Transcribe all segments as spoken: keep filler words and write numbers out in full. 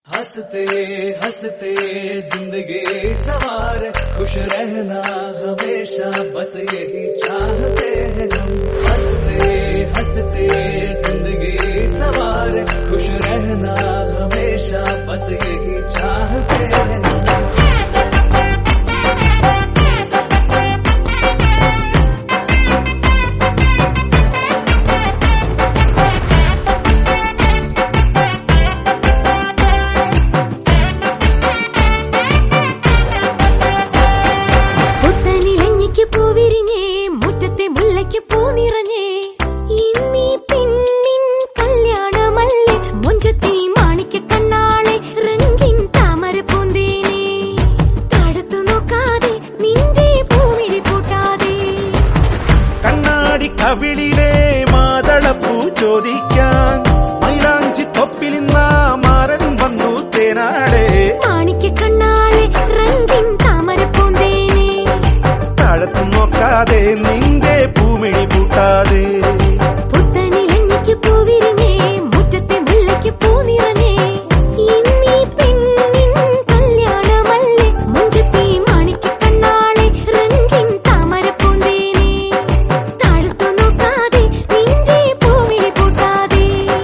हंसते हंसते जिंदगी सवार खुश रहना हमेशा बस यही चाहते हैं हम। हंसते हंसते जिंदगी सवार खुश रहना हमेशा बस यही चाहते हैं हम। കവിളിലെ മാതളപ്പൂ ചോദിക്കാൻ മൈലാഞ്ചി തൊപ്പിലിന്ന മാരൻ വന്നു തേനാടെ മാണിക്ക കണ്ണാളെ രംഗിൻ താമരപ്പൂന്തേനെ താഴത്തു നോക്കാതെ നിന്റെ പൂമിഴി പൂട്ടാതെ പുത്തനിലഞ്ഞയ്ക്ക് പൂവിരിഞ്ഞേ മുറ്റത്തെ മുല്ലയ്ക്ക് പൂനിറഞ്ഞേ ഇന്നീ പെണ്ണിൻ കല്യാണമല്ലേ മുഞ്ചത്തി മാണിക്ക കണ്ണാളെ രംഗിൻ താമരപ്പൂന്തേനെ താഴത്തു നോക്കാതെ നിന്റെ പൂമിഴി പൂട്ടാതെ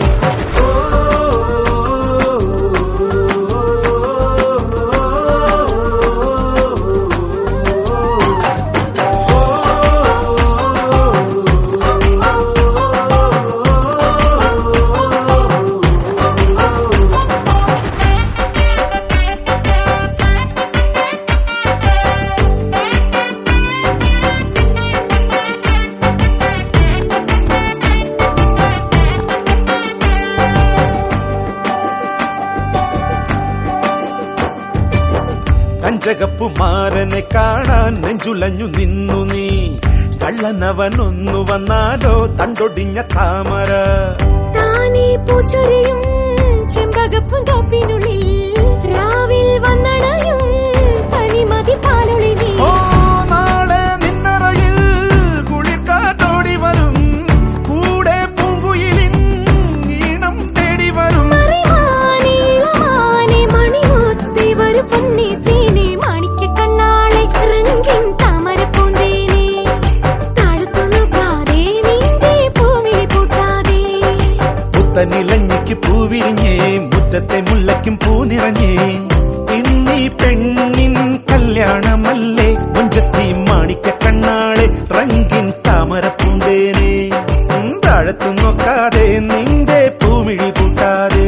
കഞ്ചകപ്പു മാരനെ കാണാൻ നെഞ്ചുലഞ്ഞു നിന്നു നീ കള്ളനവനൊന്നു വന്നാലോ തണ്ടൊടിഞ്ഞ താമര താനേ പൂച്ചൊരിയും ചെമ്പകപ്പും തോപ്പിനുള്ളിൽ രാവിൽ വന്നണയും തനിമതി പാലൊളി നീ ഓ നാളെ നിന്നറയിൽ കുളിർക്കാറ്റോടി വരും കൂടെ പൂങ്കുയിലിൻ ഈണം തേടി വരും മറിമാനേ മാനേ മണിമുത്തി വരു പൊന്നേ തേനേ മാണിക്ക കണ്ണാളെ രംഗിൻ താമരപ്പൂന്തേനെ താഴത്തു നോക്കാതെ നിന്റെ പൂമിഴി പൂട്ടാതെ പുത്തനിലഞ്ഞയ്ക്ക് പൂവിരിഞ്ഞേ മുറ്റത്തെ മുല്ലയ്ക്കും പൂനിറഞ്ഞേ ഇന്നീ പെണ്ണിൻ കല്യാണമല്ലേ മുഞ്ചത്തി മാണിക്ക കണ്ണാളെ റംഗിൻ താമരപ്പൂന്തേനെ താഴത്തു നോക്കാതെ നിന്റെ പൂമിഴി പൂട്ടാതെ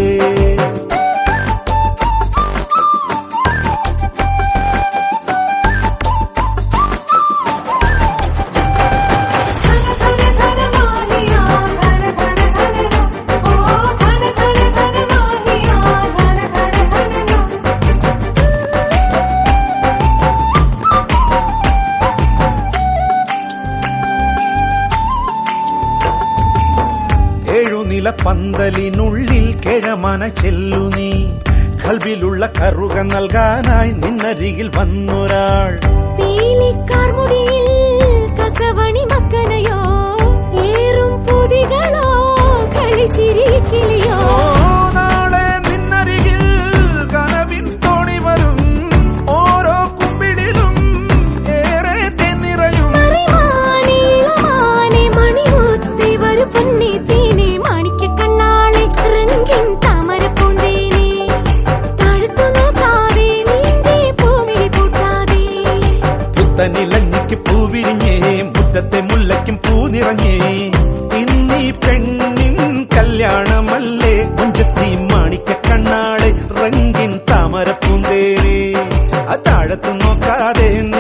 ഏഴുനില പന്തലിനുള്ളിൽ കിഴമന ചെല്ലു നീ കൽബിലുള്ള കറുക നൽകാനായി നിന്നരികിൽ വന്നൊരാൾ പീലിക്കാർമുടിയിൽ കസവണി മക്കനയോ ഏറും പൊതികളോ കളിച്ചിരി കിളിയോ നാളെ നിന്നരികിൽ കനവിൻ തോണി വരും ഓരോ കുമ്പിടിലും ഏറെ തെന്നിറയും മറിമാനേ മാനേ മണിമുത്തി വരു പൊന്നേ തേനേ മാണിക്ക കണ്ണാളെ രംഗിൻ താമരപ്പൂന്തേനെ താഴത്തു നോക്കാതെ നിന്റെ പൂമിഴി പൂട്ടാതെ പുത്തനിലഞ്ഞയ്ക്ക് പൂവിരിഞ്ഞേ മുറ്റത്തെ മുല്ലയ്ക്കും പൂനിറഞ്ഞേ ഇന്നീ പെണ്ണിൻ കല്യാണമല്ലേ മുഞ്ചത്തി മാണിക്ക കണ്ണാളെ റംഗിൻ താമരപ്പൂന്തേനെ താഴത്തു നോക്കാതെ